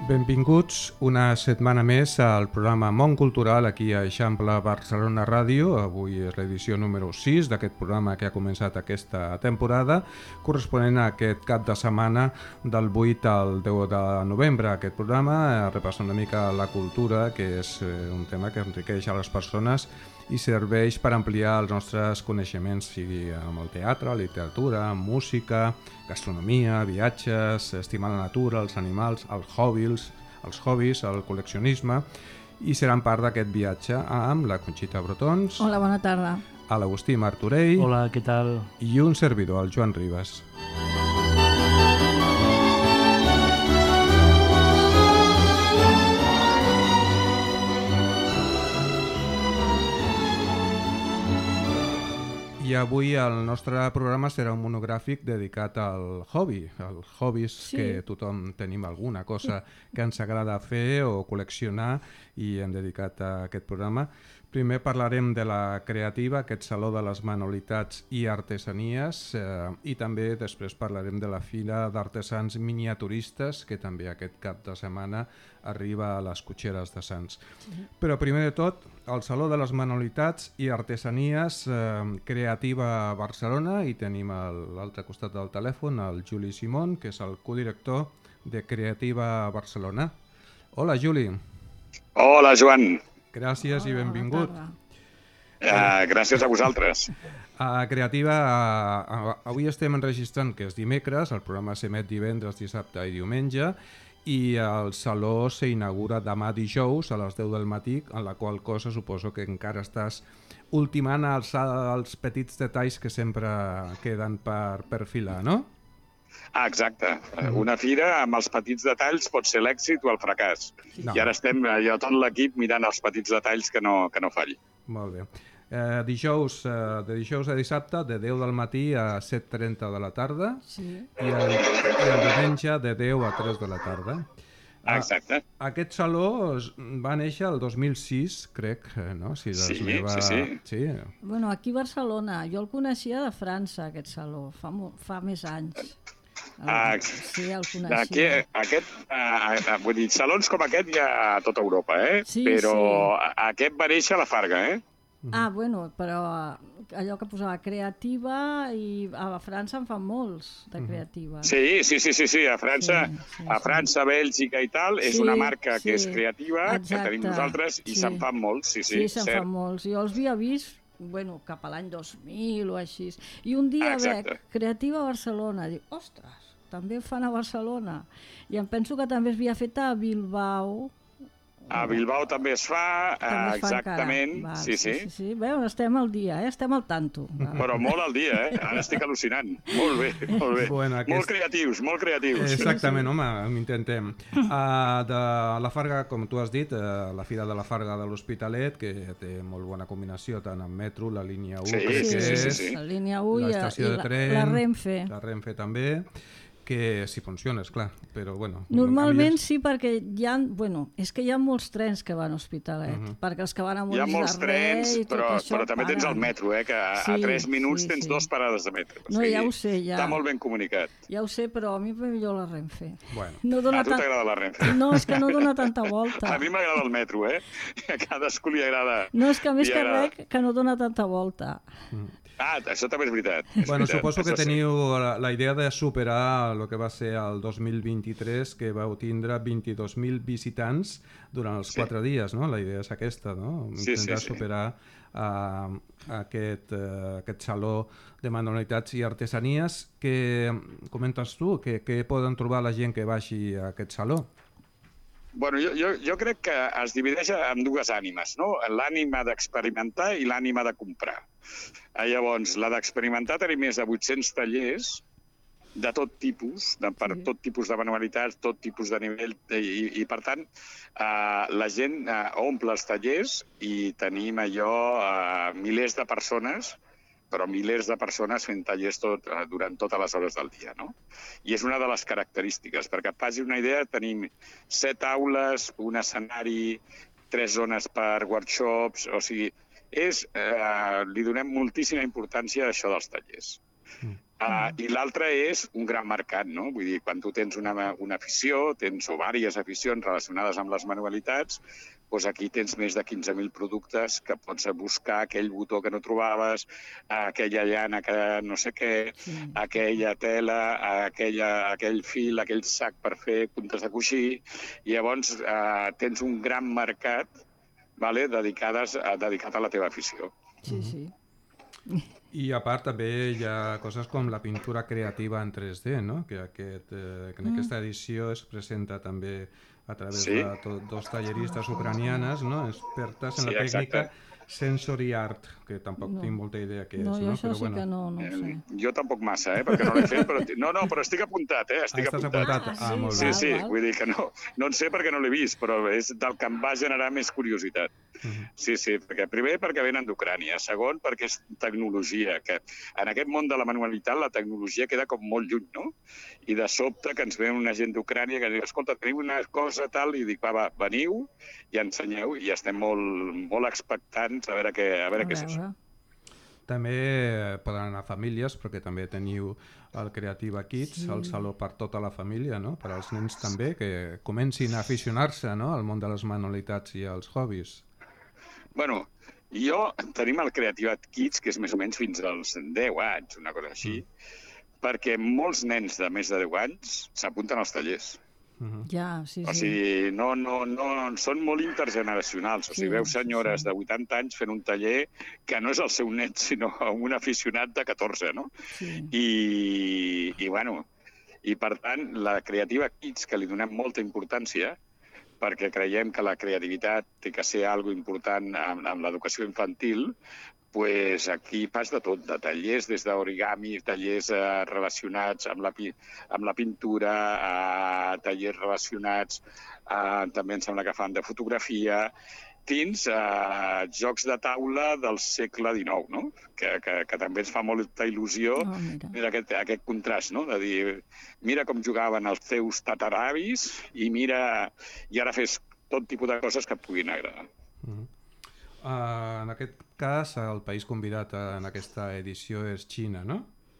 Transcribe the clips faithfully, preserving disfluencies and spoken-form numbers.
Benvinguts una setmana més al programa Món Cultural aquí a Eixample Barcelona Ràdio. Avui és l'edició número sis d'aquest programa que ha començat aquesta temporada, corresponent a aquest cap de setmana del vuit al deu de novembre. Aquest programa repassa una mica la cultura, que és un tema que enriqueix a les persones i serveix per ampliar els nostres coneixements, sigui amb el teatre, literatura, música, gastronomia, viatges, estimar la natura, els animals, els hobbies, els hobbies, el col·leccionisme, i seran part d'aquest viatge amb la Conxita Brotons. Hola, bona tarda. A l'Agustí Martorell. Hola, què tal? I un servidor, el Joan Ribas. I avui el nostre programa serà un monogràfic dedicat al hobby, als hobbies, sí. Que tothom tenim alguna cosa que ens agrada fer o col·leccionar i hem dedicat a aquest programa. Primer parlarem de la Creativa, aquest Saló de les Manualitats i Artesanies, eh, i també després parlarem de la Fira d'Artesans Miniaturistes, que també aquest cap de setmana arriba a les Cotxeres de Sants. Sí. Però primer de tot, el Saló de les Manualitats i Artesanies, eh, Creativa Barcelona, i tenim a l'altre costat del telèfon el Juli Simón, que és el codirector de Creativa Barcelona. Hola, Juli. Hola, Joan. Gràcies i benvingut. Uh, gràcies a vosaltres. A Creativa, uh, avui estem enregistrant que és dimecres, el programa s'emet divendres, dissabte i diumenge, i el saló s'inaugura demà dijous a les deu del matí, en la qual cosa suposo que encara estàs ultimant els, els petits detalls que sempre queden per perfilar, no? Ah, exacte. Una fira amb els petits detalls pot ser l'èxit o el fracàs. No. I ara estem, jo, tot l'equip, mirant els petits detalls que no, que no falli. Molt bé. Eh, dijous, eh, de dijous a dissabte, de deu del matí a set trenta de la tarda, sí. i, el, i el diumenge de deu a tres de la tarda. Exacte. Ah, aquest saló va néixer el dos mil sis, crec, no? Si sí, meva... sí, sí. sí. Bueno, aquí a Barcelona. Jo el coneixia de França, aquest saló, fa, fa més anys. Ah, sí, el coneixia. Aquí, aquest, uh, vull dir, salons com aquest hi ha a tota Europa, eh? Sí, però sí. Aquest va néixer a la Farga, eh? Ah, bueno, però allò que posava Creativa, i a França en fan molts de Creativa. Sí, sí, sí, sí, sí. A França, sí, sí, a França, Bèlgica i tal, és sí, una marca sí, que és Creativa, exacte, que tenim nosaltres, i sí. se'n fan molts, sí, sí. Sí, se'n fan molts. Jo els havia vist, bueno, cap a l'any dos mil o així. I un dia veig Creativa a Barcelona, dic, ostres, també fan a Barcelona. I em penso que també es havia fet a Bilbao. A Bilbao també es fa, també es fa exactament. Va, sí, sí. sí, sí. Bé, estem al dia, eh? Estem al tanto. Va. Però molt al dia, eh? Ara estic al·lucinant. Molt bé, molt bé. Bueno, aquest... Molt creatius, molt creatius. Exactament, sí, sí. Home, intentem. Uh, de la Farga, com tu has dit, uh, la Fira de la Farga de l'Hospitalet, que té molt bona combinació, tant amb metro, la línia u, sí, crec sí, que sí, és, sí, sí. la línia u i, l'estació i de tren, la, la Renfe. La Renfe també, que si funciona, esclar, però bueno... Normalment sí, perquè hi ha, bueno, és que hi ha molts trens que van a Hospitalet, uh-huh. perquè els que van a Molins de Rei... Hi ha molts trens, però, però també tens el metro, eh, que a, sí, a tres minuts sí, tens sí. dues parades de metro. O sigui, no, ja ho sé, ja. Està molt ben comunicat. Ja ho sé, però a mi va millor la Renfe. Bueno. No a tu t'agrada la Renfe? No, és que no dona tanta volta. A mi m'agrada el metro, eh? A cadascú li agrada... No, és que a més que res, que no dona tanta volta. Mm. Ah, això també és veritat. És bueno, veritat. Suposo que això teniu sí. la, la idea de superar el que va ser el dos mil vint-i-tres, que vau tindre vint-i-dos mil visitants durant els sí. quatre dies, no? La idea és aquesta, no? Intentar sí, sí, sí. superar uh, aquest, uh, aquest saló de manualitats i artesanies. Què comentes tu? Què, què poden trobar la gent que vagi a aquest saló? Bueno, jo, jo, jo crec que es divideix en dues ànimes, no? L'ànima d'experimentar i l'ànima de comprar. Llavors, la d'experimentar tenim més de vuit-cents tallers de tot tipus, de, per sí. tot tipus de manualitats, tot tipus de nivell, i, i per tant, eh, la gent eh, omple els tallers i tenim allò eh, milers de persones, però milers de persones fent tallers tot, eh, durant totes les hores del dia, no? I és una de les característiques. Perquè et faci una idea, tenim set aules, un escenari, tres zones per workshops, o sigui, és, eh, li donem moltíssima importància a això dels tallers. Mm. Uh, I l'altre és un gran mercat, no? Vull dir, quan tu tens una, una afició, tens o diverses aficions relacionades amb les manualitats, doncs aquí tens més de quinze mil productes que pots buscar aquell botó que no trobaves, aquella llana que no sé què, sí. aquella tela, aquella, aquell fil, aquell sac per fer puntes de coixí, i llavors eh, tens un gran mercat, vale, dedicades, a, dedicat a la teva afició. Sí, sí. I a part també hi ha coses com la pintura creativa en tres D, no? Que, aquest, eh, que en aquesta edició es presenta també a través sí. de to, dos talleristes ucranianes, no? Expertes en sí, la tècnica exacte. Sensory Art, que tampoc no. tinc molta idea què és. No, jo no? això però, sí bueno. que no, no ho sé. Eh, jo tampoc massa, eh, perquè no l'he fet, però... No, no, però estic apuntat, eh? Estic ah, estàs apuntat. apuntat? Ah, sí, molt sí, bé. sí, val. Vull dir que no, no en sé perquè no l'he vist, però és del que em va generar més curiositat. Uh-huh. Sí, sí, perquè primer perquè venen d'Ucrània, segon perquè és tecnologia, que en aquest món de la manualitat la tecnologia queda com molt lluny, no? I de sobte que ens ve una gent d'Ucrània que diu, escolta, teniu una cosa tal, i dic, va, va, veniu i ensenyeu, i estem molt, molt expectants a veure què, a veure a què és això. També poden anar famílies, perquè també teniu el Creativa Kids, sí. el saló per tota la família, no? Per als nens també, que comencin a aficionar-se, no? al món de les manualitats i els hobbies. Bueno, jo tenim el Creativa Kids, que és més o menys fins als deu anys, una cosa així, mm. perquè molts nens de més de deu anys s'apunten als tallers. Uh-huh. Ja, sí, sí. O sigui, no, no, no, són molt intergeneracionals. O sigui, sí, veus senyores sí. de vuitanta anys fent un taller que no és el seu net, sinó un aficionat de catorze, no? Sí. I, i, bueno, i per tant, la Creativa Kids, que li donem molta importància, perquè creiem que la creativitat té que ser algo important amb, amb l'educació infantil, pues aquí fas de tot, de tallers des d'origami, tallers eh, relacionats amb la, amb la pintura, eh, tallers relacionats, eh, també em sembla que fan de fotografia, fins a eh, jocs de taula del segle dinou, no? que, que, que també ens fa molta il·lusió oh, mira. Mira aquest, aquest contrast, no? De dir, mira com jugaven els teus tataravis i mira, i ara fes tot tipus de coses que et puguin agradar. Mm-hmm. Uh, en aquest cas, el país convidat en aquesta edició és Xina, no?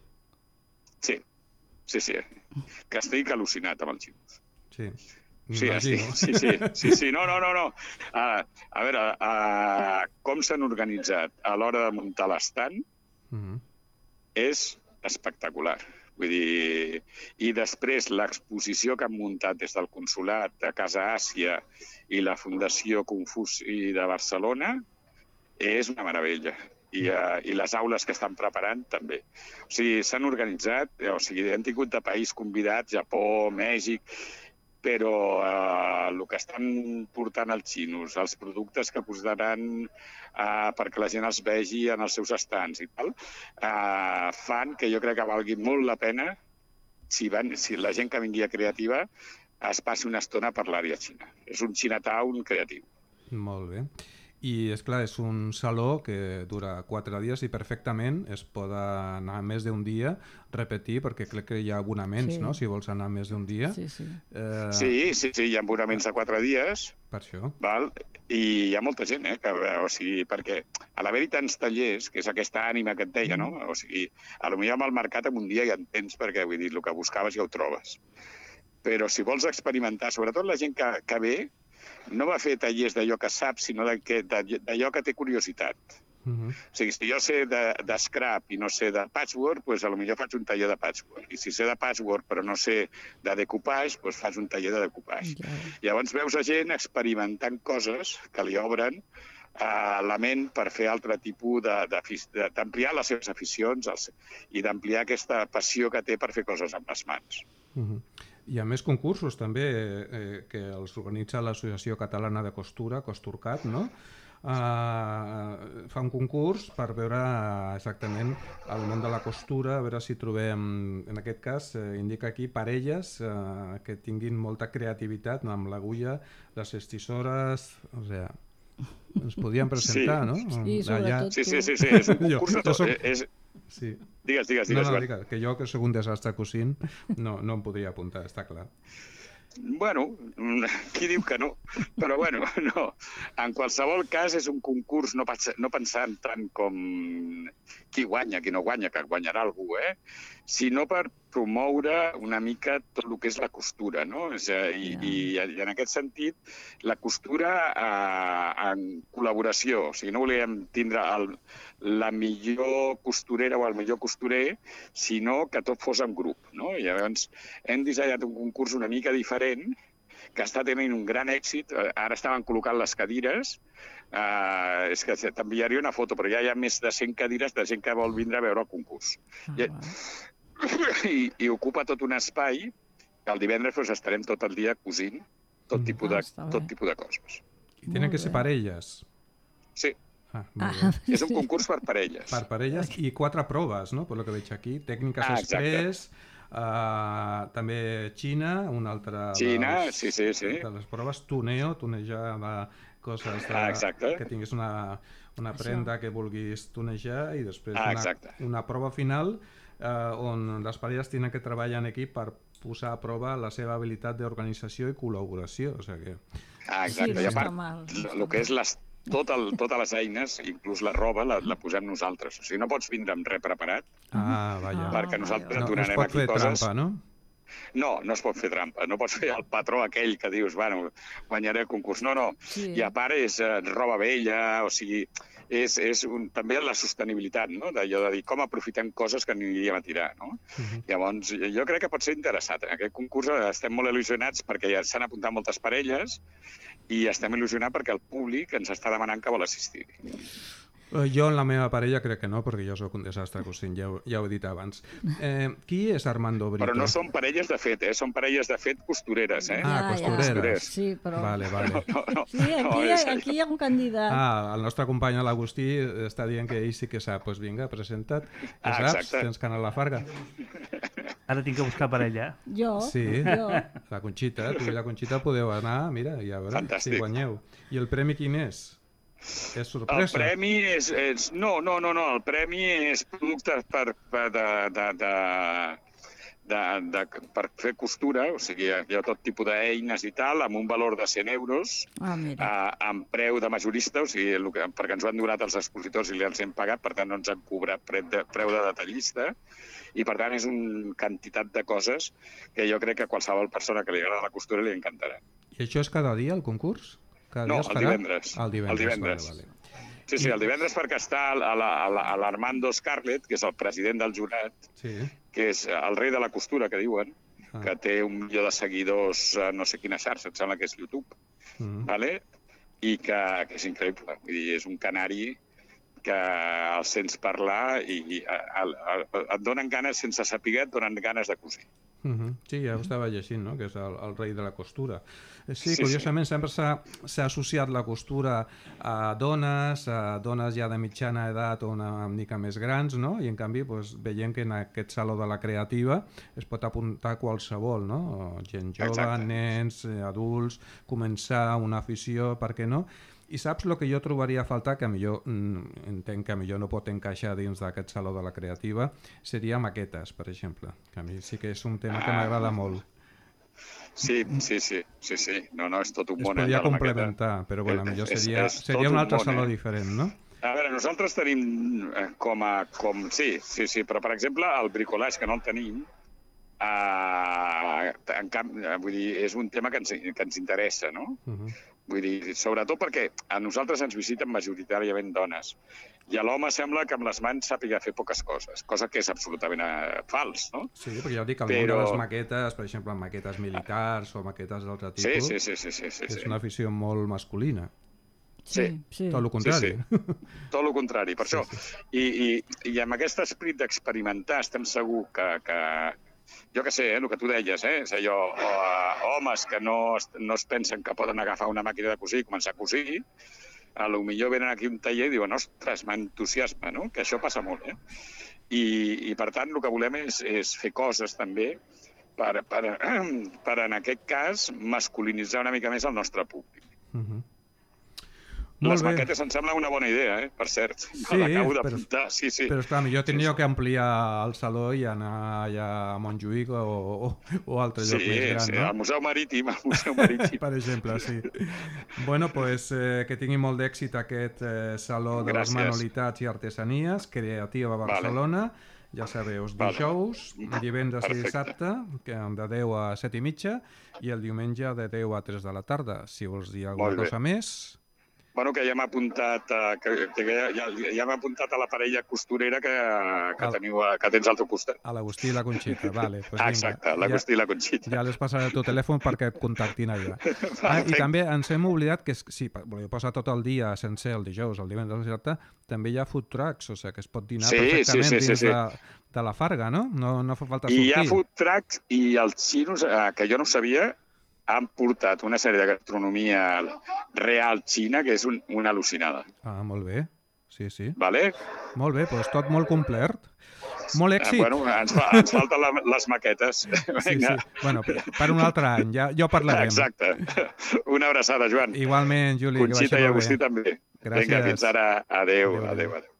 Sí, sí, sí. Que estic al·lucinat amb els xinos. Sí, sí, estic, sí, sí, sí, sí, no, no, no. no. Uh, a veure, uh, com s'han organitzat a l'hora de muntar l'estand uh-huh. és espectacular. Vull dir, i després l'exposició que han muntat des del Consolat de Casa Àsia i la Fundació Confuci de Barcelona és una meravella. I, uh, i les aules que estan preparant també. O sigui, s'han organitzat, o sigui, han tingut de país convidats, Japó, Mèxic, però eh, el que estan portant els xinos, els productes que posaran eh, perquè la gent els vegi en els seus estants i tal, eh, fan que jo crec que valgui molt la pena si, van, si la gent que vingui a Creativa es passi una estona per l'àrea xina. És un Chinatown creatiu. Molt bé. I, és clar, és un saló que dura quatre dies i perfectament es pot anar més d'un dia, repetir, perquè crec que hi ha abonaments, sí. no?, si vols anar més d'un dia. Sí, sí. Eh... sí, sí, sí, hi ha abonaments de quatre dies. Per això. Val? I hi ha molta gent, eh? Que, o sigui, perquè a l'haver-hi tants tallers, que és aquesta ànima que et deia, no? O sigui, a lo millor amb el mercat en un dia ja en tens, perquè vull dir, el que buscaves ja ho trobes. Però si vols experimentar, sobretot la gent que, que ve, no va fer tallers d'allò que sap, sinó d'allò que té curiositat. Uh-huh. O sigui, si jo sé de, de scrap i no sé de patchwork, doncs potser faig un taller de patchwork. I si sé de patchwork però no sé de decoupage, doncs faig un taller de decoupage. Okay. Llavors veus a gent experimentant coses que li obren uh, la ment per fer altre tipus d'ampliar les seves aficions els, i d'ampliar aquesta passió que té per fer coses amb les mans. Uh-huh. Hi ha més concursos també eh, que els organitza l'Associació Catalana de Costura, Costurcat, no? Uh, fa un concurs per veure exactament el món de la costura, a veure si trobem, en aquest cas, eh, indica aquí, parelles eh, que tinguin molta creativitat amb l'agulla, les estissores, o sigui, ens podíem presentar, sí. no? Sí, sobretot sí, sí, sí, sí, és un concurs de tot. Soc... És... Sí. Digues, digues, digues. No, no, digues, que jo, que soc un desastre cosint, no, no em podria apuntar, està clar. Bueno, qui diu que no? Però bueno, no. En qualsevol cas és un concurs no, no pensant tant com qui guanya, qui no guanya, que guanyarà algú, eh? Sinó per promoure una mica tot el que és la costura, no? I, yeah. i, i en aquest sentit, la costura eh, en col·laboració. O sigui, no volíem tindre el, la millor costurera o el millor costurer, sinó que tot fos en grup, no? I llavors hem dissenyat un concurs una mica diferent, que està tenint un gran èxit. Ara estaven col·locant les cadires. Uh, és que t'enviaria una foto, però ja hi ha més de cent cadires de gent que vol vindre a veure el concurs. Oh, I, i, I ocupa tot un espai que el divendres doncs, estarem tot el dia cosint tot, mm. tipus, de, ah, tot tipus de coses. I tenen que ser parelles? Sí. Ah, ah, és un concurs per parelles. Per parelles i quatre proves, no? Per lo que veig aquí. Tècniques ah, express, uh, també Xina, una altra... Xina, dels, sí, sí, sí. De les proves, tuneo, tunejar coses de, ah, que tinguis una, una prenda que vulguis tunejar i després ah, una, una prova final uh, on les parelles tenen que treballar en equip per posar a prova la seva habilitat d'organització i col·laboració. O sigui que... Ah, exacte. Sí, I a part, el que és les Tot el, totes les eines, inclús la roba, la, la posem nosaltres. O sigui, no pots vindre amb res preparat, ah, vaja. perquè nosaltres no, et donarem no aquí coses... No es pot fer trampa, no? No, no es pot fer trampa. No pots fer el patró aquell que dius, bueno, guanyaré el concurs. No, no. Sí. I a part és eh, roba vella, o sigui, és, és un, també la sostenibilitat, no? D'allò de dir com aprofitem coses que aniríem a tirar, no? Uh-huh. Llavors, jo crec que pot ser interessat. En aquest concurs estem molt il·lusionats perquè ja s'han apuntat moltes parelles i estem il·lusionats perquè el públic ens està demanant que vol assistir. Jo en la meva parella crec que no, perquè jo sóc un desastre cosint, ja, ja ho he dit abans. Eh, qui és Armando Brito? Però no són parelles de fet, eh? Són parelles de fet costureres, eh? Ah, costureres. Ja. Sí, però... Vale, vale. No, no, sí, aquí, no, és... aquí hi ha un candidat. Ah, el nostre company l'Agustí està dient que ell sí que sap. Doncs pues vinga, presenta't. Que ah, saps? Exacte. Tens que anar a la Farga. Ara tinc que buscar parella. Jo, sí, jo. La Conxita, tu i la Conxita podeu anar, mira, i a veure Fantàstic. Si guanyeu. I el premi quin és? És sorpresa? El premi és... és no, no, no, no, el premi és producte per, per, de, de, de, de, de, per fer costura, o sigui, hi ha tot tipus d'eines i tal, amb un valor de cent euros, ah, a, amb preu de majorista, o sigui, el que, perquè ens ho han donat els expositors i li ens hem pagat, per tant no ens han cobrat preu de, preu de detallista, i per tant és una quantitat de coses que jo crec que a qualsevol persona que li agrada la costura li encantarà. I això és cada dia, el concurs? Cada no, dia el divendres. El divendres. El divendres. Vale, vale. Sí, sí, el divendres perquè està l'Armando Scarlett, que és el president del jurat, sí. Que és el rei de la costura, que diuen, ah. que té un milió de seguidors a no sé quina xarxa, em sembla que és YouTube, mm. vale? I que, que és increïble. Vull dir, és un canari que el sents parlar i, i el, el, et donen ganes, sense saber, et donen ganes de cosir. Uh -huh. Sí, ja ho estava llegint, no? Que és el, el rei de la costura. Sí, sí curiosament, sí. Sempre s'ha associat la costura a dones, a dones ja de mitjana edat o una mica més grans, no? I en canvi pues, veiem que en aquest saló de la creativa es pot apuntar qualsevol, no? Gent jove, exacte. Nens, adults, començar una afició, per què no? I saps el que jo trobaria a faltar, que millor mm, entenc que millor no pot encaixar dins d'aquest saló de la creativa, seria maquetes, per exemple. Que a mi sí que és un tema que m'agrada molt. Sí, sí, sí, sí, sí. No, no, és tot un es món. Es podria complementar, però bueno, millor seria, és, és seria un altre un saló eh? diferent, no? A veure, nosaltres tenim com a... Com, sí, sí, sí, però per exemple el bricolage, que no el tenim, eh, en camp, vull dir, és un tema que ens, que ens interessa, no? Uh -huh. Vull dir, sobretot perquè a nosaltres ens visiten majoritàriament dones i a l'home sembla que amb les mans sàpiga fer poques coses, cosa que és absolutament uh, fals, no? Sí, perquè ja dic, el Però... món de les maquetes, per exemple, maquetes militars o maquetes d'altre tipus, sí, sí, sí, sí, sí, sí, és sí. una afició molt masculina. Sí, sí. Tot el contrari. Sí, sí. Tot el contrari, per sí, això. Sí. I, i, I amb aquest esperit d'experimentar estem segur que... que jo què sé, eh, el que tu deies, eh? És allò, o, homes que no es, no es pensen que poden agafar una màquina de cosir i començar a cosir, a lo millor venen aquí un taller i diuen, ostres, m'entusiasma, no? Que això passa molt, eh? I, i per tant, el que volem és, és fer coses també per, per, per, en aquest cas, masculinitzar una mica més el nostre públic. Uh-huh. Les maquetes em sembla una bona idea, eh? Per cert. Sí, l'acabo però, d'apuntar, sí, sí. però esclar, jo tenia sí, sí. que ampliar el saló i anar allà a Montjuïc o, o, o altre lloc sí, més gran, sí, no? al Museu Marítim, al Museu Marítim. Per exemple, sí. Bueno, pues, eh, que tingui molt d'èxit aquest eh, Saló de Gràcies. les Manualitats i Artesanies, Creativa Barcelona. Vale. Ja sabeu, dijous, vale. divendres Perfecte. i dissabte, que de deu a set i mitja, i el diumenge de deu a tres de la tarda. Si vols dir alguna cosa més... Bueno, que ja m'ha apuntat, que, que ja, ja, ja m'ha apuntat a la parella costurera que, que, teniu, que tens al teu costat. A l'Agustí i la Conxita, vale. Pues vinga. Exacte, l'Agustí ja, i la Conxita. Ja les passaré el teu telèfon perquè et contactin allà. Ah, I també ens hem oblidat que, sí, voleu posar tot el dia sencer, el dijous, el divendres, el dissabte, també hi ha food trucks, o sigui que es pot dinar sí, perfectament sí, sí, dins sí, sí. De, de la Farga, no? No, no fa falta sortir. I hi ha food trucks i els xinos, eh, que jo no sabia, han portat una sèrie de gastronomia real xina que és un, una al·lucinada. Ah, molt bé. Sí, sí. Vale? Molt bé, doncs tot molt complet. Molt èxit. Ah, bueno, ens, fa, ens falten la, les maquetes. Sí, sí. Bueno, per un altre any, ja, ja ho parlarem. Exacte. Una abraçada, Joan. Igualment, Juli, Conxita que vagi i Agustí bé. també. Gràcies. Vinga, fins ara. Adéu, adéu, adéu. adéu.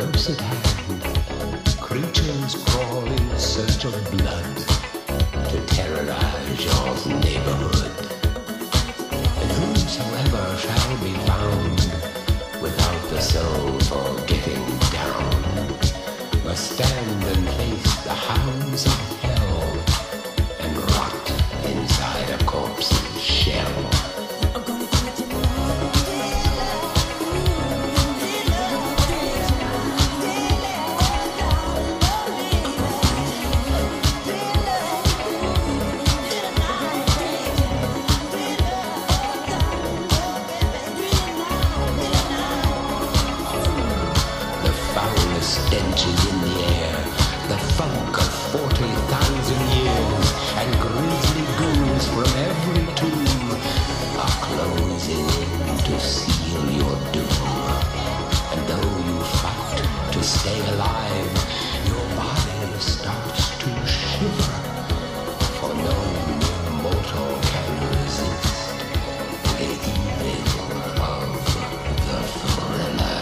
close at hand, creatures crawl in search of blood to terrorize your neighborhood. And whosoever shall be found without the soul for getting down must stand and face the hounds of hell and rot inside a corpse's shell. Stench is in the air, the funk of forty thousand years, and grisly ghouls from every tomb are closing in to seal your doom. And though you fight to stay alive, your body starts to shiver, for no mere mortal can resist the evil of the thriller.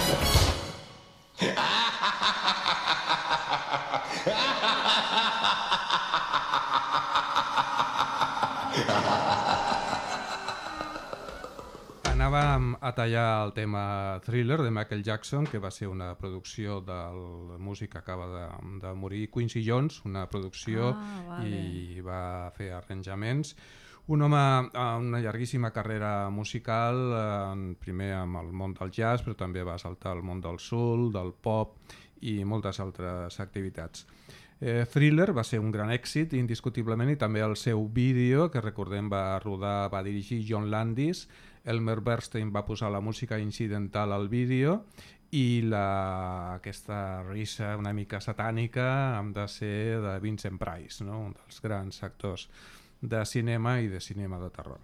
Anàvem a tallar el tema Thriller de Michael Jackson, que va ser una producció del músic que acaba de, de morir, Quincy Jones, una producció, ah, vale. I va fer arranjaments. Un home amb una llarguíssima carrera musical, eh, primer amb el món del jazz, però també va saltar al món del soul, del pop i moltes altres activitats. Eh, Thriller va ser un gran èxit, indiscutiblement, i també el seu vídeo, que recordem va rodar, va dirigir John Landis. Elmer Bernstein va posar la música incidental al vídeo i la, aquesta risa una mica satànica ha de ser de Vincent Price, no? Un dels grans actors de cinema i de cinema de terror.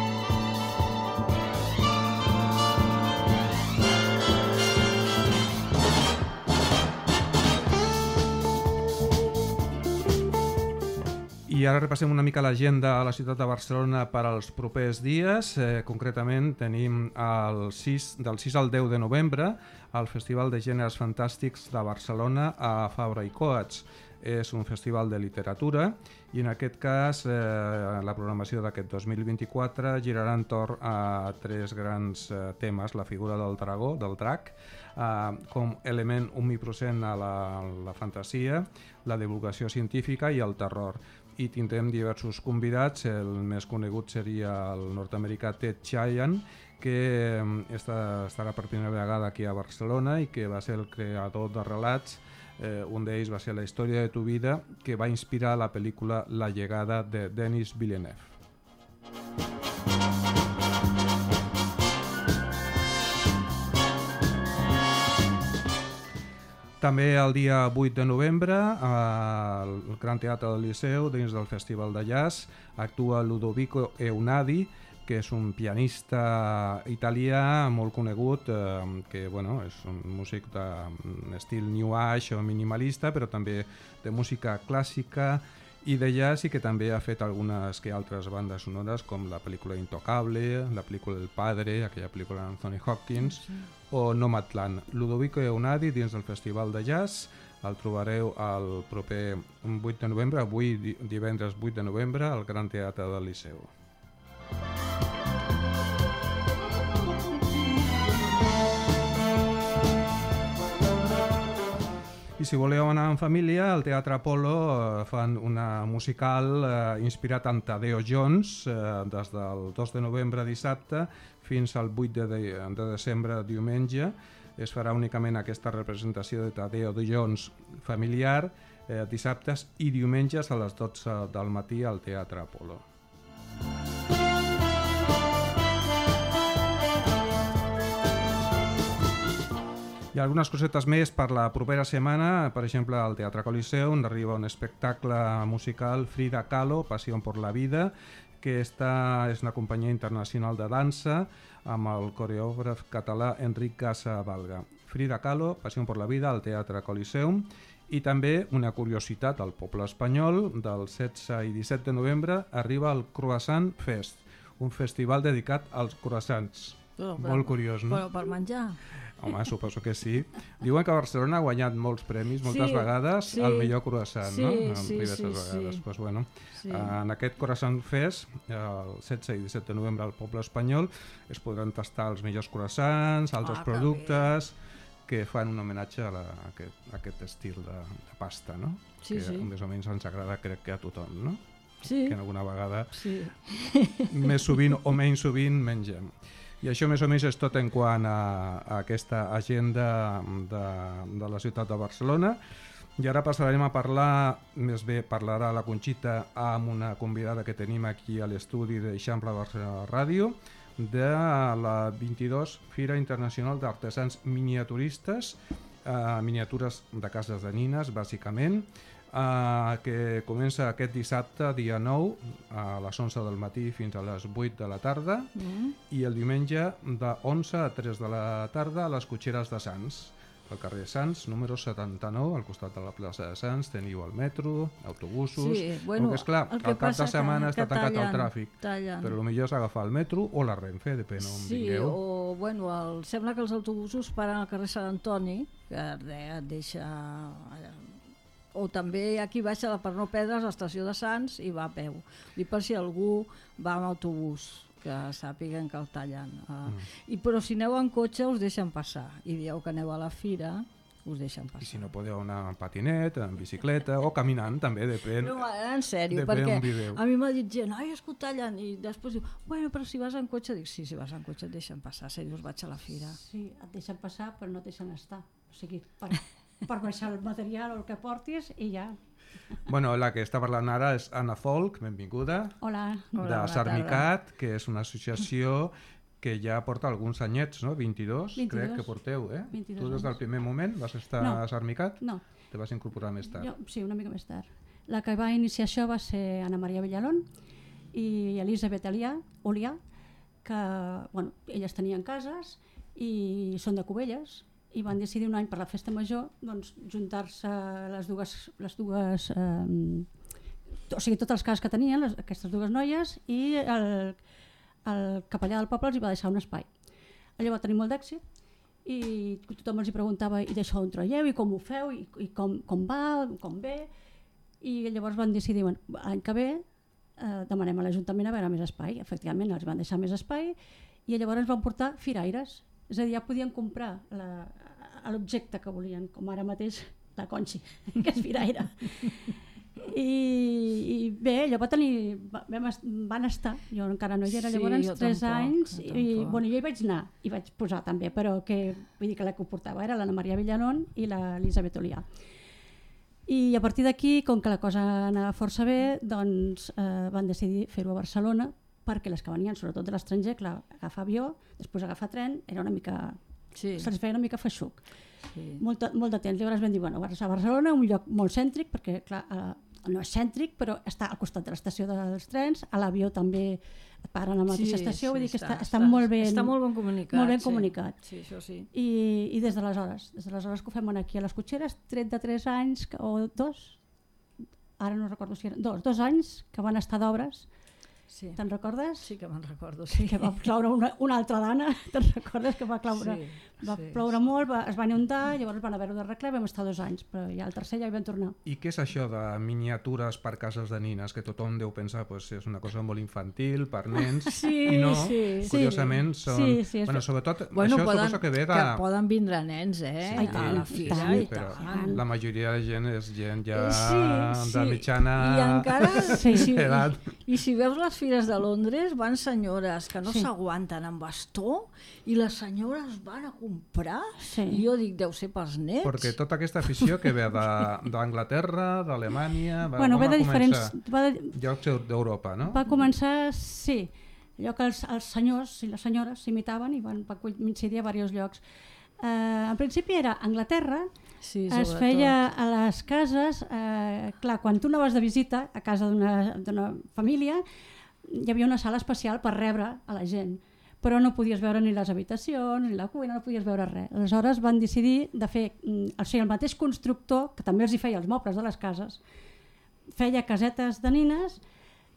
I ara repassem una mica l'agenda a la ciutat de Barcelona per als propers dies. Eh, concretament tenim el sis, del sis al deu de novembre el Festival de Gèneres Fantàstics de Barcelona a Fabra i Coats. És un festival de literatura i en aquest cas eh, la programació d'aquest dos mil vint-i-quatre girarà entorn a tres grans eh, temes: la figura del dragó, del drac, eh, com element omnipresent a la, la fantasia, la divulgació científica i el terror. I tindrem diversos convidats. El més conegut seria el nord-americà Ted Chiang, que està, estarà per primera vegada aquí a Barcelona i que va ser el creador de relats. Eh, un d'ells va ser La història de tu vida, que va inspirar la pel·lícula La llegada de Denis Villeneuve. També el dia vuit de novembre al Gran Teatre del Liceu, dins del Festival de Jazz, actua Ludovico Eunadi, que és un pianista italià molt conegut, eh, que bueno, és un músic d'estil new age o minimalista, però també de música clàssica i de jazz, i que també ha fet algunes que altres bandes sonores, com la pel·lícula Intocable, la pel·lícula El Padre, aquella pel·lícula d'Anthony Hopkins, sí. o Nomadland. Ludovico Eunadi dins del Festival de Jazz el trobareu el proper vuit de novembre, avui divendres vuit de novembre, al Gran Teatre del Liceu. I si voleu anar en família, al Teatre Apolo eh, fan una musical eh, inspirat en Tadeo Jones eh, des del dos de novembre dissabte fins al vuit de, de, de desembre diumenge. Es farà únicament aquesta representació de Tadeo Jones familiar eh, dissabtes i diumenges a les dotze del matí al Teatre Apolo. Hi ha algunes cosetes més per la propera setmana. Per exemple, al Teatre Coliseum arriba un espectacle musical, Frida Kahlo, Pasión por la vida, que està, és una companyia internacional de dansa amb el coreògraf català Enric Gassa Valga. Frida Kahlo, Pasión por la vida, al Teatre Coliseum. I també una curiositat al poble espanyol, del setze i disset de novembre arriba el Croissant Fest, un festival dedicat als croissants. Però, Molt curiós, no? Però per menjar. Home, suposo que sí. Diuen que Barcelona ha guanyat molts premis, moltes sí, vegades, sí. el millor croissant, sí, no? Sí, diverses sí, vegades. sí. Pues, bueno, sí. En aquest Croissant Fest, el setze i disset de novembre al Poble Espanyol, es podran tastar els millors croissants, altres Ah, productes que fan un homenatge a, la, a, aquest, a aquest estil de, de pasta, no? Sí, que sí. més o menys ens agrada, crec que a tothom, no? Sí. Que alguna vegada Sí. més sovint o menys sovint mengem. I això més o menys és tot en quant a, a aquesta agenda de, de la ciutat de Barcelona. I ara passarem a parlar, més bé parlarà la Conxita amb una convidada que tenim aquí a l'estudi d'Eixample Barcelona Ràdio, de la vint-i-dos Fira Internacional d'Artesans Miniaturistes, eh, miniatures de cases de nines, bàsicament, Uh, que comença aquest dissabte, dia nou, a les onze del matí fins a les vuit de la tarda, Mm. i el diumenge de onze a tres de la tarda a les Cotxeres de Sants, al carrer Sants, número setanta-nou, al costat de la plaça de Sants. Teniu el metro, autobusos... Sí, bueno, que és clar, el el, que cap passa de setmana que- està que tancat tallen, el tràfic, tallen. però el millor és agafar el metro o la Renfe, depèn on Sí, vingueu. o bueno, el, sembla que els autobusos paren al carrer Sant Antoni, que re, et deixa... O també aquí baixa per no perdre's l'estació de Sants i va a peu. Dic per si algú va amb autobús, que sàpiguen que el tallen. Uh, mm. I, però si aneu en cotxe us deixen passar, i dieu que aneu a la fira, us deixen passar. I si no podeu anar en patinet, en bicicleta o caminant també, depèn. No, en sèrio, depèn perquè on viveu. a mi m'ha dit gent, ai, és que ho tallen, i després diu, bueno, però si vas en cotxe, dic, sí, si vas en cotxe et deixen passar, si dius, vaig a la fira. Sí, et deixen passar però no et deixen estar. O sigui, per, per baixar el material o el que portis i ja. Bueno, la que està parlant ara és Anna Folk, benvinguda, Hola. Hola, de bona Sarmicat, que és una associació que ja porta alguns anyets, no? vint-i-dos, vint-i-dos. crec que porteu, eh? vint-i-dos Tu des del anys. primer moment vas estar No. a Sarmicat? No, Te vas incorporar més tard. jo, sí, una mica més tard. La que va iniciar això va ser Anna Maria Villalón i Elisabet Alià, Olià, que bueno, elles tenien cases i són de Cubelles, i van decidir un any per la festa major doncs, juntar-se les dues, les dues eh, o sigui, totes les cases que tenien, les, aquestes dues noies, i el, el capellà del poble els hi va deixar un espai. Allò va tenir molt d'èxit i tothom els hi preguntava i d'això on traieu i com ho feu i, i com, com va, com ve, i llavors van decidir bueno, l'any que ve eh, demanem a l'Ajuntament a veure més espai. Efectivament els van deixar més espai i llavors ens van portar firaires. És a dir, ja podien comprar la, l'objecte que volien, com ara mateix la Conxi, que és firaire. I, i bé, allò va tenir, vam, van estar, jo encara no hi era, Sí, llavors jo tres tampoc, anys, jo i tampoc. bueno, jo hi vaig anar, i vaig posar també, però que, vull dir que la que ho portava era l'Anna Maria Villalón i l'Elisabet Olià. I a partir d'aquí, com que la cosa anava força bé, doncs eh, van decidir fer-ho a Barcelona, perquè les que venien, sobretot de l'estranger, clar, agafar avió, després agafar tren, era una mica... Sí. se'ls feia una mica feixuc. Sí. Molt, de- molt de temps. Llavors vam dir, bueno, a Barcelona, un lloc molt cèntric, perquè clar, eh, no és cèntric, però està al costat de l'estació dels trens, a l'avió també paren a la mateixa Sí, estació, vull sí, dir que està, està, està, molt ben, està molt ben comunicat. molt ben sí. comunicat. Sí, això sí. I, i des d'aleshores, des d'aleshores que ho fem aquí a les Cotxeres, tret de tres anys que- o dos, ara no recordo si eren dos, dos anys que van estar d'obres. Sí. Te'n recordes? Sí que me'n recordo, sí. Que va cloure una, una altra dana, te'n recordes que va cloure? Sí, Va sí. ploure molt, va, es va inundar, llavors van haver-ho d'arreglar, vam estar dos anys, però ja el tercer ja hi vam tornar. I què és això de miniatures per cases de nines? Que tothom deu pensar que pues, és una cosa molt infantil, per nens, Sí, i no, sí, curiosament sí. són... Sí, sí, és bueno, ver- sobretot, Bueno, això poden, suposo que ve de... que poden vindre nens, eh? Sí, Ai, a tant, la i fira, tant, i però tant. la majoria de gent és gent ja Sí, sí. de mitjana I encara, Sí. i, si, edat. i, i si veus les fires de Londres, van senyores que no Sí. s'aguanten amb bastó i les senyores van a comprar. Sí. I jo dic, deu ser pels nets. Perquè tota aquesta afició que ve de- d'Anglaterra, d'Alemanya, va, Bueno, com ve va de diferents... començar? Va, de, Llocs d'Europa, no? va començar, sí, allò que els, els senyors i les senyores s'imitaven i van, va coincidir a diversos llocs. Eh, en principi era Anglaterra, sí, es sobretot. feia a les cases, eh, clar, quan tu anaves de visita a casa d'una d'una família, hi havia una sala especial per rebre a la gent, però no podies veure ni les habitacions, ni la cuina, no podies veure res. Aleshores van decidir de fer, mm, o sigui, el mateix constructor, que també els hi feia els mobles de les cases, feia casetes de nines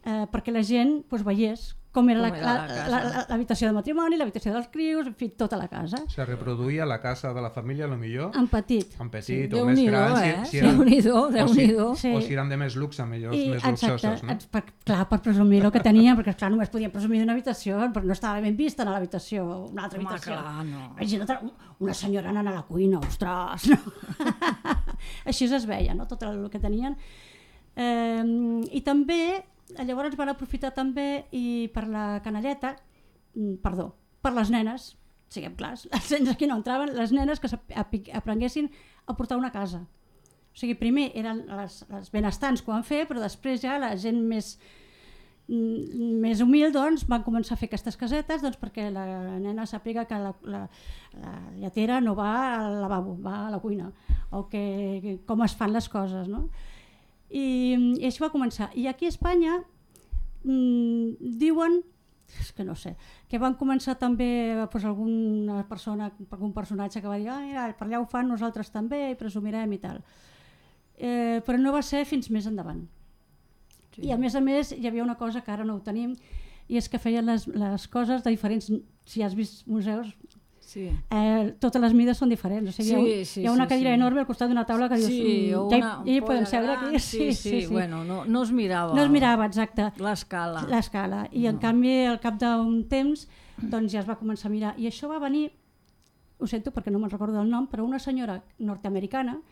eh, perquè la gent pues, veiés com era, Com la, era la, la la, casa. la, l'habitació de matrimoni, l'habitació dels crios, en fi, tota la casa. Se reproduïa la casa de la família, a lo millor, En petit. en petit o Déu més n'hi gran. do, eh? Si, si eren, Déu-n'hi-do, o, si, Déu-n'hi-do. Sí. o si eren de més luxe, millor I, més exacte, luxosos, no? ens- per, clar, per presumir el que teníem, perquè clar, només podíem presumir d'una habitació, però no estava ben vista a l'habitació, una altra Home, habitació. clar, no. Imagina't una senyora anant a la cuina, ostres, no? Així es veia, no?, tot el que tenien. Eh, I també, llavors van aprofitar també i per la canalleta, mm, perdó, per les nenes, siguem clars, les nenes aquí no entraven, les nenes que s'ap- api- aprenguessin a portar una casa. O sigui, primer eren les, les benestants que ho van fer, però després ja la gent més, mm, més humil doncs, van començar a fer aquestes casetes doncs, perquè la nena sàpiga que la, la, la lletera no va al lavabo, va a la cuina, o que, que com es fan les coses, no? I, i així va començar. I aquí a Espanya mmm, diuen, és que no sé, que van començar també pues, alguna persona, algun personatge que va dir ah, mira, per allà ho fan, nosaltres també, i presumirem i tal. Eh, però no va ser fins més endavant. Sí. I a més a més hi havia una cosa que ara no ho tenim, i és que feien les, les coses de diferents, si has vist museus, Sí. eh, totes les mides són diferents. O sigui, Sí, hi ha, sí, hi ha una sí, cadira sí. enorme al costat d'una taula que dius, Sí, o mm, ja, una hi- ja hi podem ampolla seure gran, aquí. sí, sí, bueno, no, no es mirava. No es mirava, exacte. L'escala. L'escala. I en No. canvi, al cap d'un temps, doncs ja es va començar a mirar. I això va venir, ho sento perquè no me'n recordo del nom, però una senyora nord-americana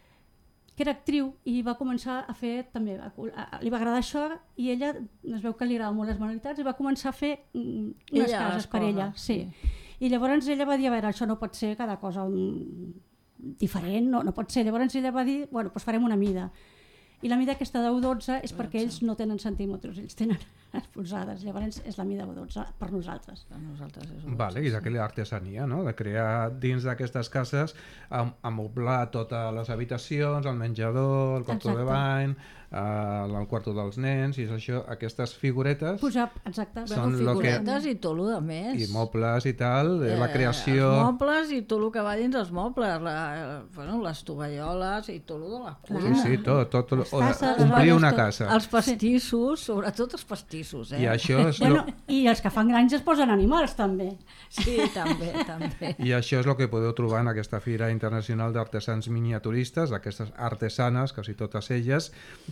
que era actriu i va començar a fer també, a, a, li va agradar això i ella, es veu que li agradaven molt les manualitats i va començar a fer mm, unes Ella, cases les per coses, ella. Sí. sí. I llavors ella va dir, a veure, això no pot ser cada cosa mm, diferent, no, no pot ser. Llavors ella va dir, bueno, doncs farem una mida. I la mida aquesta de u dotze és perquè ells no tenen centímetres, ells tenen les polzades, llavors és la mida u dotze per nosaltres. Per nosaltres és un Vale, i és aquella artesania, no? De crear dins d'aquestes cases, am- amoblar totes les habitacions, el menjador, el quarto de Exacte. bany, eh, el quarto dels nens, i és això, aquestes figuretes Posar, exacte. Són Bueno, lo que- figuretes i tot el de més. i mobles i tal, eh, la Eh, creació... Els mobles i tot el que va dins els mobles, la, bueno, les tovalloles i tot el de la Sí, cuina. sí, tot, tot, Les o- tasses, les omplir banys, una tot. casa. Els pastissos, sobretot els pastissos, eh? I això és Bueno, lo, i els que fan granges posen animals també. Sí, també, també. i això és el que podeu trobar en aquesta Fira Internacional d'Artesans Miniaturistes, aquestes artesanes, quasi totes elles,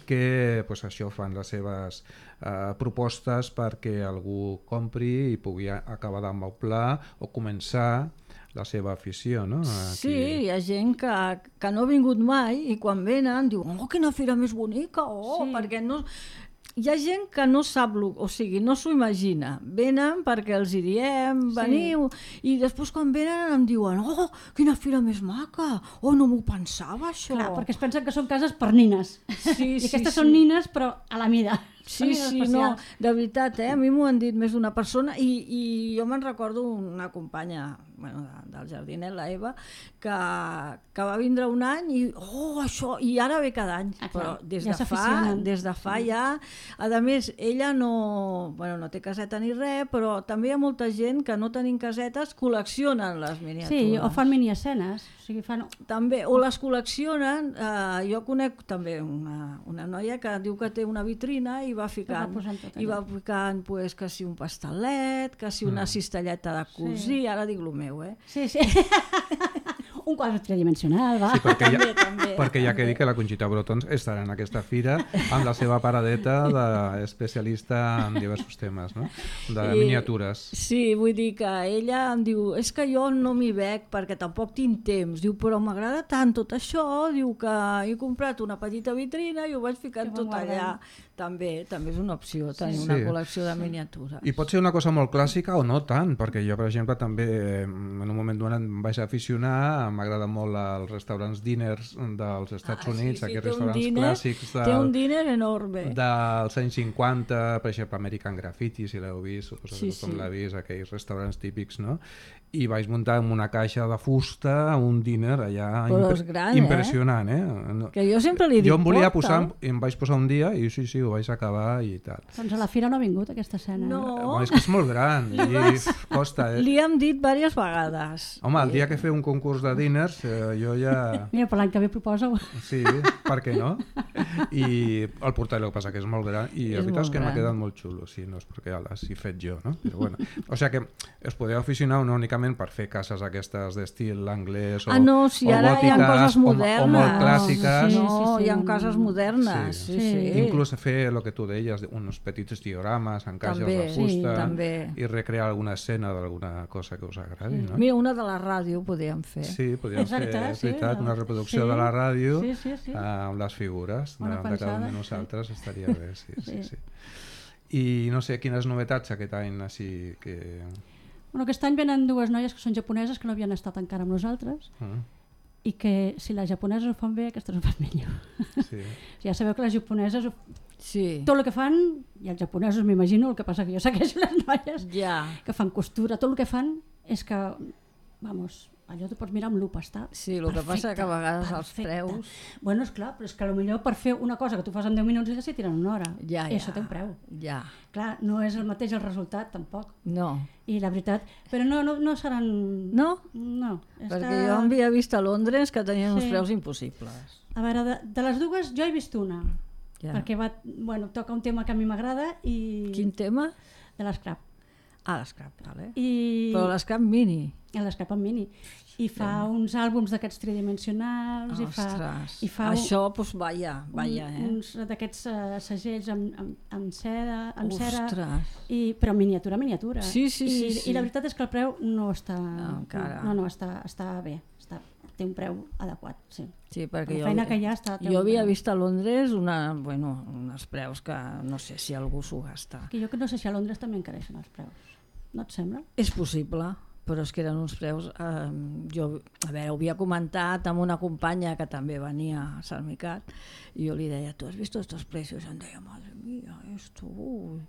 que pues, això fan les seves eh, propostes perquè algú compri i pugui a- acabar d'amoblar o començar la seva afició, no? Aquí. Sí, hi ha gent que, que no ha vingut mai i quan venen diu, oh, quina fira més bonica, oh, Sí. perquè no... Hi ha gent que no sap, lo, o sigui, no s'ho imagina. Venen perquè els hi diem, Sí. veniu, i després quan venen em diuen, oh, quina fira més maca, oh, no m'ho pensava això. Clar, perquè es pensen que són cases per nines. Sí, I sí, aquestes sí. són nines, però a la mida. Són Sí, nines sí, no, especials. de veritat, eh? A mi m'ho han dit més d'una persona i, i jo me'n recordo una companya bueno, de, del jardinet, la Eva, que, que va vindre un any i, oh, això, i ara ve cada any, Ah, clar, però des, ja de fa, s'aficionen. des de fa ja, a més, ella no, bueno, no té caseta ni res, però també hi ha molta gent que no tenint casetes col·leccionen les miniatures. Sí, o fan miniescenes. O sigui, fan... També, o les col·leccionen, eh, jo conec també una, una noia que diu que té una vitrina i va ficant, va posant tot i allà. va ficant pues, que si un pastelet, que si una cistelleta de cosir, ara dic el meu, eh? Sí, sí. Un quadre tridimensional, va. Sí, perquè ja, També, també, perquè ja que també. dic que la Conxita Brotons estarà en aquesta fira amb la seva paradeta d'especialista en diversos temes, no? De I- miniatures. Sí, vull dir que ella em diu, és que jo no m'hi veig perquè tampoc tinc temps, diu, però m'agrada tant tot això, diu que he comprat una petita vitrina i ho vaig ficant Que va tot allà. guardant. També, també és una opció, tenir Sí. una col·lecció de miniatures. I pot ser una cosa molt clàssica o no tant, perquè jo, per exemple, també eh, en un moment donat em vaig aficionar, m'agrada molt els restaurants diners dels Estats Ah, Units, sí, sí, aquests té un restaurants diner- clàssics Té un del, diner enorme. dels anys cinquanta, per exemple, American Graffiti, si l'heu vist, suposo Sí, que tothom sí. l'ha vist, aquells restaurants típics, no? I vaig muntar amb una caixa de fusta un diner allà Però impre- és gran, eh? impressionant, eh? No, Que jo sempre li dic, jo em volia porta. posar, em vaig posar un dia i sí, sí, ho vaig acabar i tal. Doncs a la fira no ha vingut aquesta escena. No. Eh? Bueno, és que és molt gran i costa, eh? Li hem dit diverses vegades. Home, el dia que feu un concurs de diners, eh, jo ja... Mira, per l'any que ve proposa-ho. Sí, per què no? I el portal, el que passa que és molt gran i la veritat és que m'ha quedat molt xulo, sí, no és perquè l'has fet jo, no? Però bueno, o sigui que us podeu aficionar no únicament per fer cases aquestes d'estil anglès o, ah, no, si o ara gòtiques, hi ha coses o, modernes. o molt clàssiques. Sí, no, sí, sí, hi ha no, cases no. modernes. Sí, sí. Sí. Inclús fer el que tu deies, uns petits diorames, encaixes També, de fusta sí, també. i recrear alguna escena d'alguna cosa que us agradi, no? Mira, una de la ràdio podíem fer. Sí, podríem Exacte, fer, és sí, veritat, no? una reproducció Sí. de la ràdio Sí, sí, sí. eh, amb les figures de, Bona de cada un pensada, de nosaltres, sí. estaria bé, sí, sí, Sí. sí. I no sé, quines novetats aquest any així que... Bueno, aquest any venen dues noies que són japoneses que no havien estat encara amb nosaltres Mm, i que si les japoneses ho fan bé, aquestes ho fan millor. sí. Ja sabeu que les japoneses, ho- Sí. tot el que fan, i els japonesos m'imagino, el que passa que jo segueixo les noies Ja. que fan costura, tot el que fan és que, vamos, allò t'ho pots mirar amb lupa, està Sí, el que passa que a vegades els preus... Bueno, és clar, però és que potser per fer una cosa que tu fas en deu minuts elles s'hi tiren una hora. Ja, I ja. això té un preu. Ja. Clar, no és el mateix el resultat, tampoc. No. I la veritat... Però no, no, no seran... No? No. Perquè jo havia vist a Londres que tenien uns Sí. preus impossibles. A veure, de, de les dues jo he vist una. Ja. Perquè va, bueno, toca un tema que a mi m'agrada i... Quin tema? De l'escrap. Ah, l'escrap, vale. I... Però l'escrap mini. L'escrap en mini. I fa uns àlbums d'aquests tridimensionals i fa, Ostres, i fa això, doncs, vaya, vaya, un, eh? uns d'aquests uh, segells amb, amb, amb seda, amb cera Ostres. i, però miniatura, miniatura. Sí, sí, sí, I, sí. I la veritat és que el preu no està... No, encara. No, no, està, està bé. Està, té un preu adequat, sí. Sí, perquè La jo, feina que hi ha està... té jo un havia preu. vist a Londres una, bueno, uns preus que no sé si algú s'ho gasta. Que jo que no sé si a Londres també encareixen els preus. No et sembla? És possible, però és que eren uns preus... Eh, jo, a veure, ho havia comentat amb una companya que també venia a Sant Miquel i jo li deia, ¿tú has visto estos precios? I em deia, madre mía, esto... Uy.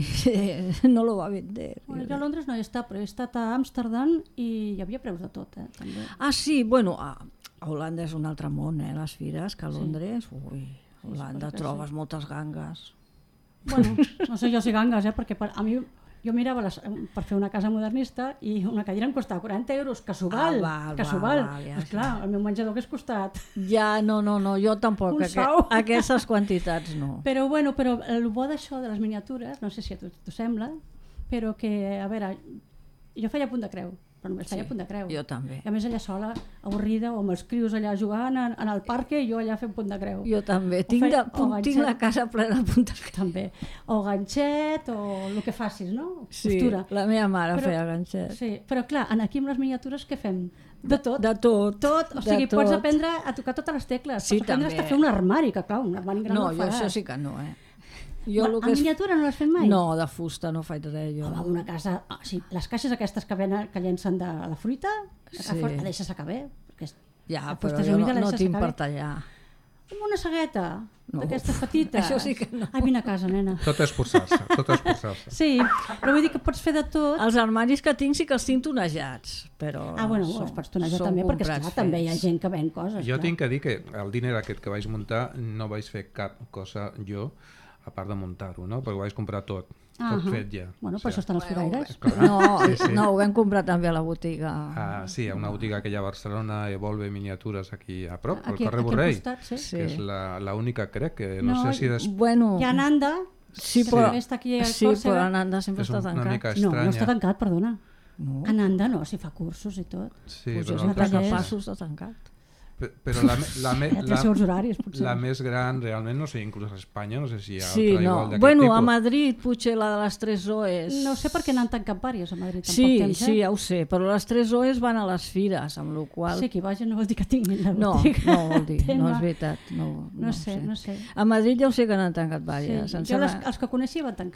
No lo va a vender. Bueno, jo a Londres no he estat, però he estat a Amsterdam i hi havia preus de tot, eh, també. Ah, sí, bueno, a, a Holanda és un altre món, eh, les fires, que a Londres, sí. Ui, a Holanda suposo que trobes sí. moltes gangues. Bueno, no sé jo si gangues, eh, perquè per, a mi jo mirava les, per fer una casa modernista i una cadira em costava quaranta euros, que s'ho val, Ah, val, que s'ho val, val. val, ja, Pues clar, el meu menjador hagués costat. Ja, no, no, no, jo tampoc, Un aqu sou. aquestes quantitats no. Però bueno, però el bo d'això de les miniatures, no sé si a tu t'ho sembla, però que, a veure, jo feia punt de creu, però només feia Sí, punt de creu. jo també. I a més allà sola, avorrida, o amb els crios allà jugant en, en el parc i jo allà fent punt de creu. Jo també, O tinc, fe- de, o punt, tinc ganxet. la casa plena de puntes. També. O ganxet, o el que facis, no? Sí, Costura. la meva mare Però- feia ganxet. Sí, però clar, en aquí amb les miniatures què fem? De tot. De tot. tot. O de sigui, pots tot. aprendre a tocar totes les tecles. Sí, pots aprendre també. a fer un armari, que clar, un armari gran No, no, el jo faràs. això sí que no, eh. Jo Jo el en que és... miniatura no l'has fet mai? No, de fusta no faig res, jo. Home, una casa... Ah, sí, les caixes aquestes que, venen, que llencen de la fruita, que Sí. sí. la deixes acabar bé. Perquè és... Ja, la però fusta és jo humida, no, la no deixes tinc secar per bé. tallar. Com una sagueta, No. d'aquestes petites. Això sí que no. Ai, vine a casa, nena. Tot és forçar-se, tot és forçar-se. Sí, però vull dir que pots fer de tot. Els armaris que tinc sí que els tinc tonejats, però... Ah, bueno, són- els pots tonejar són també, perquè comprats esclar, també hi ha fets. gent que ven coses. Jo clar. tinc que dir que el diner aquest que vaig muntar no vaig fer cap cosa jo, a part de muntar-ho, no? Perquè ho vaig comprar tot, tot Ahà. fet ja. Bueno, O per sigui, això estan els firaires. No, Sí, sí. no, ho vam comprar també a la botiga. Ah, sí, hi ha una botiga que hi ha a Barcelona, Evolve Miniatures, aquí a prop, al Aquí, carrer aquí al Borrell, costat, sí. Sí. que és la, la única, crec, que no, No, sé si des... Bueno, Hi ha Nanda, sí, que però, també està aquí a sí, Còrsega. però Ananda sempre és està una tancat. mica No, estranya. no està tancat, perdona. No, Ananda no, si fa cursos i tot. Sí, pues jo però, sempre altres- que passo està tancat. pe- però la, me- la, me- Ja té la, els seus horaris, potser. la més gran, realment, no sé, inclús a Espanya, no sé si hi ha Sí, altra no. igual d'aquest Bueno, tipus. a Madrid potser la de les tres Oes. No sé per què n'han tancat vàries a Madrid. Tampoc Sí, temps, eh? sí, ja ho sé, però les tres Oes van a les fires, amb la qual... Sí, que hi vagi no vol dir que tinguin la No, botiga. no vol dir, no Tema. és veritat. No, No sé, no sé. A Madrid ja ho sé que n'han tancat Sí. diverses. Em Jo les, sembla- els que coneixia van tancar.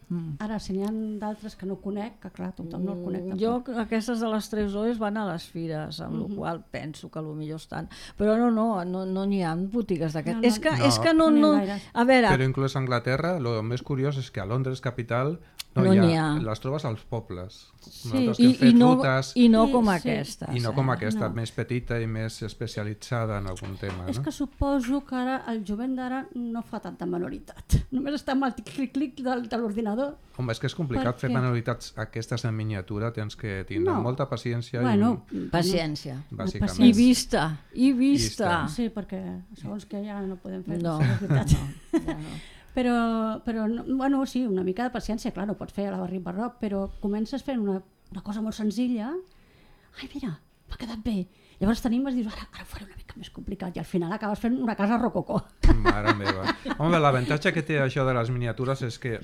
Mm. Ara, si n'hi ha d'altres que no conec, que clar, tothom no el conec tampoc. Jo, aquestes de les tres O's van a les fires, amb mm-hmm. la qual penso que potser estan. Però no, no, no, no n'hi ha botigues d'aquest. No, no, és, que, no. és que no... no, no a veure... Però inclús a Anglaterra, el més curiós és que a Londres capital no, no hi ha, n'hi ha. Les trobes als pobles. Sí, i, i, no, rutes, i no com sí, aquesta. I no com aquesta, no. Més petita i més especialitzada en algun tema. És no? que suposo que ara el jovent d'ara no fa tanta manualitat. Només està amb el clic-clic de, de l'ordinador. Home, és que és complicat fer manualitats aquestes en miniatura, tens que tindre no. molta paciència. Bueno, i... paciència. Bàsicament. I vista, i vista. Sí, perquè segons que ja no podem fer. No, no, ja no. Però, però bueno, sí, una mica de paciència, clar, no pots fer a la barri barroc, però comences fent una, una cosa molt senzilla. Ai, mira, m'ha quedat bé. Llavors t'animes i dius, ara, ara ho faré una mica més complicat, i al final acabes fent una casa rococó. Mare meva. Home, l'avantatge que té això de les miniatures és que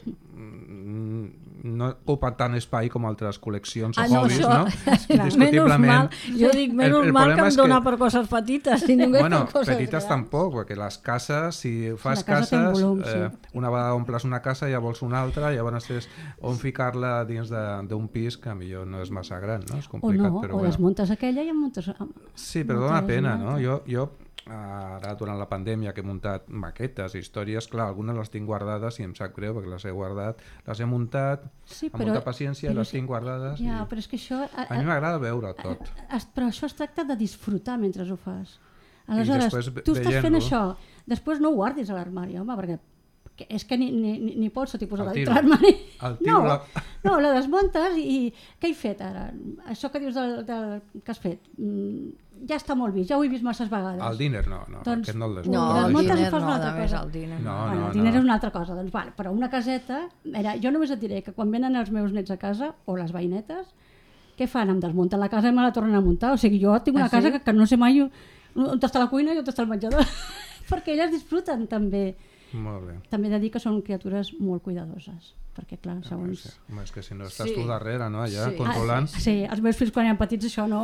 no ocupa tant espai com altres col·leccions o ah, no, hobbies, això, no? Indiscutiblement. Jo dic, menys el, el mal que em dona que... per coses petites i només bueno, per coses petites grans. Tampoc, perquè les cases, si fas casa cases, volum, eh, sí. una vegada omples una casa ja vols una altra, llavors és on ficar-la dins d'un pis que millor no és massa gran, no? És complicat, o no, però o bueno. desmuntes aquella i en muntes... Sí, però dona pena, no? Jo, jo ara durant la pandèmia que he muntat maquetes, històries, clar, algunes les tinc guardades i em sap greu perquè les he guardat, les he muntat sí, amb però, molta paciència, les tinc guardades ja, i... però és que això, a, a mi m'agrada veure tot. A, a, però això es tracta de disfrutar mentre ho fas. Aleshores, tu estàs fent això, després no ho guardis a l'armari, home, perquè és que ni, ni, ni pots t'hi posar dintre l'armari. No, la... no, la desmuntes i què he fet ara? Això que dius del, del, que has fet, mm, ja està molt vist, ja ho he vist masses vegades. El diner no, no, doncs, aquest no el desmuntes. No, el diner no, una altra cosa. El diner no. no. Bueno, no, el diner no. és una altra cosa, doncs vale, però una caseta, mira, jo només et diré que quan venen els meus nets a casa, o les veïnetes, què fan? Em desmunten la casa i me la tornen a muntar, o sigui, jo tinc una ah, casa sí? que, que no sé mai on està la cuina i on està el menjador, perquè elles disfruten també. Molt bé. També he de dir que són criatures molt cuidadoses, perquè clar, segons... Ah, sí. És que si no estàs sí. tu darrere, no? Allà, sí. controlant... Ah, sí, els meus fills quan eren petits això no,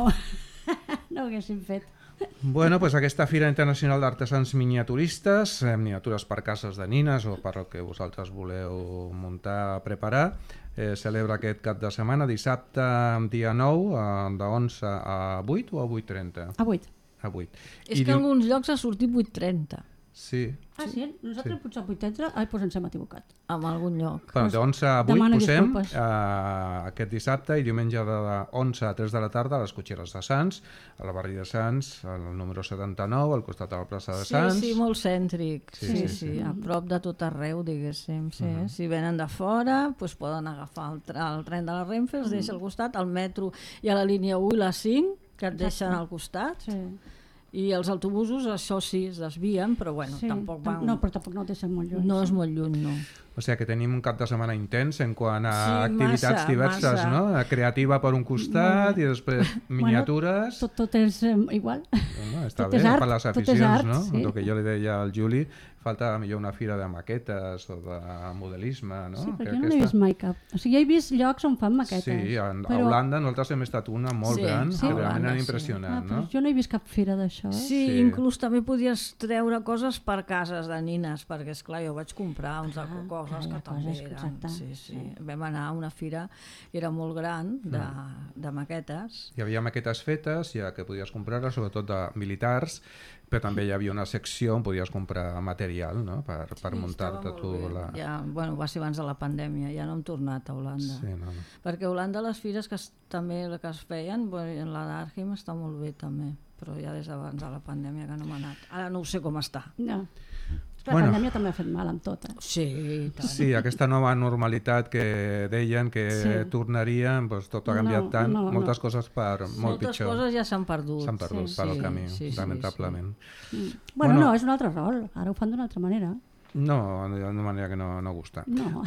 no ho haguessin fet. Bueno, pues aquesta Fira Internacional d'Artesans Miniaturistes, eh, miniatures per cases de nines o per el que vosaltres voleu muntar, preparar, eh, celebra aquest cap de setmana, dissabte, dia nou, eh, de onze a vuit o a vuit trenta? A vuit. A vuit. És I que en alguns llocs ha sortit vuit trenta. Sí. Ah, sí? Nosaltres sí. Potser vuit trenta, ai, doncs ens hem equivocat. En algun lloc. Bueno, de onze a vuit posem eh, aquest dissabte i diumenge de onze a tres de la tarda a les Cotxeres de Sants, a la barri de Sants, al número setanta-nou, al costat de la plaça de Sants. Sí, sí, molt cèntric. Sí, sí, sí, sí, sí. a prop de tot arreu, diguéssim. Sí. Uh-huh. Si venen de fora, doncs poden agafar el, el tren de la Renfe, els deixa al costat, al metro i a la línia u i la cinc, que et deixen al costat. Sí. I els autobusos, això sí, es desvien, però bueno, sí, tampoc van... No, però tampoc no el deixen molt lluny. No sí. és molt lluny, no. O sigui que tenim un cap de setmana intens en quant a sí, activitats massa, diverses, massa. no? Creativa per un costat i després miniatures... Bueno, tot, tot és eh, igual. Home, està tot bé, art, per les aficions, art, no? Sí. El que jo li deia al Juli, falta millor una fira de maquetes o de modelisme, no? Sí, perquè que jo no n'he vist mai cap. O sigui, he vist llocs on fan maquetes. Sí, a, però... a Holanda nosaltres hem estat una molt sí, gran, sí, que Holanda, realment era sí. impressionant, ah, no? Jo no he vist cap fira d'això. Eh? Sí, Sí. inclús també podies treure coses per cases de nines, perquè esclar, jo vaig comprar uns ah, coses que també coses, eren... exacte. Sí, sí. Vam anar a una fira, era molt gran, de, de maquetes. Hi havia maquetes fetes, ja que podies comprar-les, sobretot de militars, però també hi havia una secció on podies comprar material, no? per, per sí, muntar-te tu la... Ja, bueno, va ser abans de la pandèmia, ja no hem tornat a Holanda. Sí, no, no. Perquè a Holanda les fires que es, també que es feien, bueno, la d'Arkhim està molt bé també, però ja des d'abans de la pandèmia que no m'ha anat. Ara no ho sé com està. No. La bueno, pandèmia també ha fet mal amb tot. Eh? Sí, i tant. Sí, aquesta nova normalitat que deien que sí. tornarien, doncs tot ha canviat no, tant, no, moltes no. coses per sí, molt moltes pitjor. Moltes coses ja s'han perdut. S'han perdut sí, per sí, el camí, sí, sí, lamentablement. Sí, sí. Mm. Bueno, bueno, no, és un altre rol. Ara ho fan d'una altra manera. No, d'una manera que no, no gusta. No.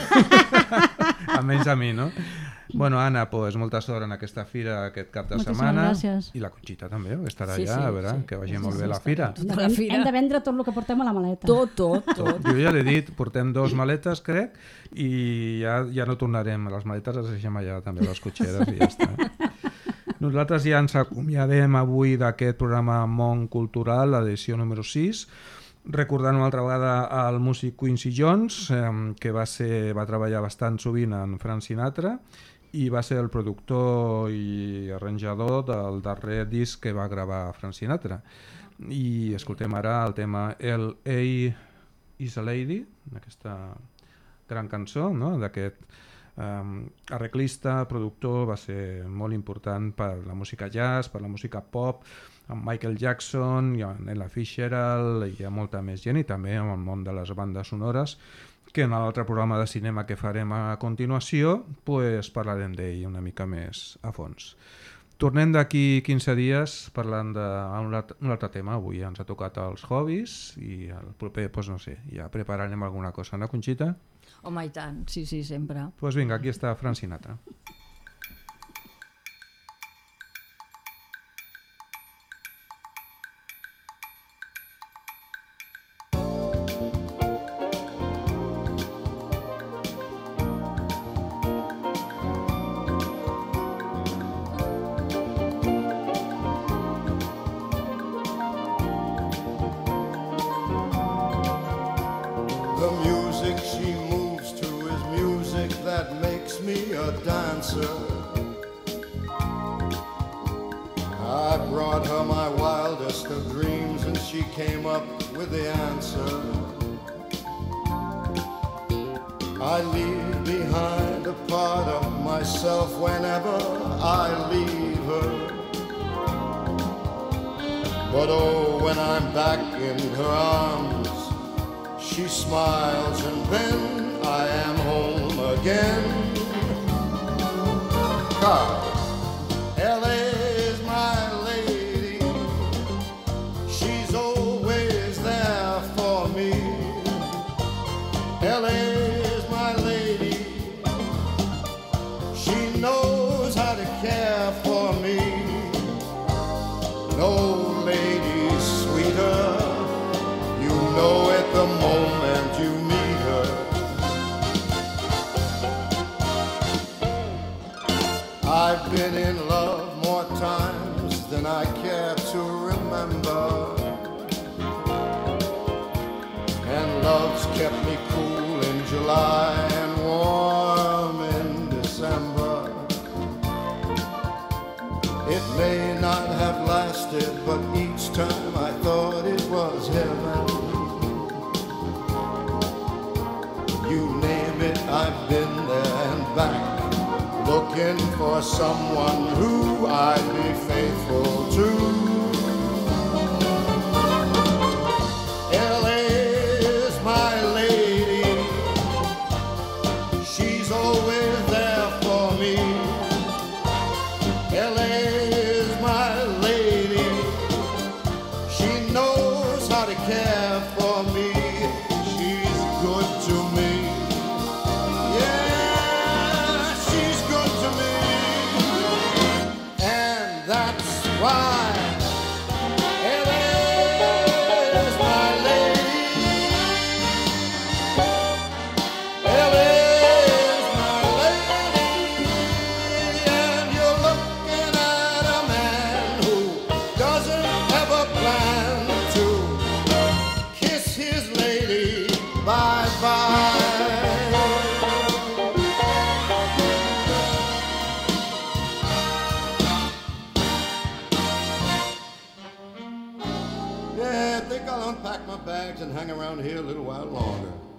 Almenys a mi, no? Bueno, Anna, pues, molta sort en aquesta fira aquest cap de Moltíssimes setmana. Gràcies. I la Conxita també, que estarà sí, allà, sí, a veure, sí. que vagi sí, molt sí, bé sí, la fira. Hem de, vendre, hem de vendre tot el que portem a la maleta. Tot, tot, tot. Jo ja l'he dit, portem dos maletes, crec, i ja, ja no tornarem. Les maletes les deixem allà també, les cotxeres, i ja està. Nosaltres ja ens acomiadem avui d'aquest programa Món Cultural, l'edició número sis. Recordant una altra vegada el músic Quincy Jones, eh, que va, ser, va treballar bastant sovint en Frank Sinatra i va ser el productor i arranjador del darrer disc que va gravar Frank Sinatra. I escoltem ara el tema L A is a Lady, aquesta gran cançó, no? D'aquest um, arreglista, productor, va ser molt important per la música jazz, per la música pop, amb Michael Jackson, i amb Ella Fitzgerald, i hi ha molta més gent, i també amb el món de les bandes sonores, que en l'altre programa de cinema que farem a continuació pues, parlarem d'ell una mica més a fons. Tornem d'aquí quinze dies parlant d'un altre tema. Avui ens ha tocat els hobbies i el proper, doncs no sé, ja prepararem alguna cosa, no, Conxita? Home, i tant, sí, sí, sempre. Doncs pues vinga, aquí està Frank Sinatra. I brought her my wildest of dreams and she came up with the answer. I leave behind a part of myself whenever I leave her. But oh, when I'm back in her arms, she smiles and then I am home again. God. L A is my lady, she's always there for me. L A is my lady, she knows how to care for me. No lady sweeter, you know it the moment you meet her. I've been in love more times than I care to remember, and love's kept me cool in July and warm in December. It may not have lasted, but each time I thought it was heaven. You name it, I've been there and back, looking for someone who I'd be faithful to. L A is my lady, she's always there for me. L A is my lady, she knows how to care for me. She's good to me. Why? L A is my lady, L A is my lady, and you're looking at a man who doesn't have a plan to kiss his lady bye-bye. Yeah, I think I'll unpack my bags and hang around here a little while longer.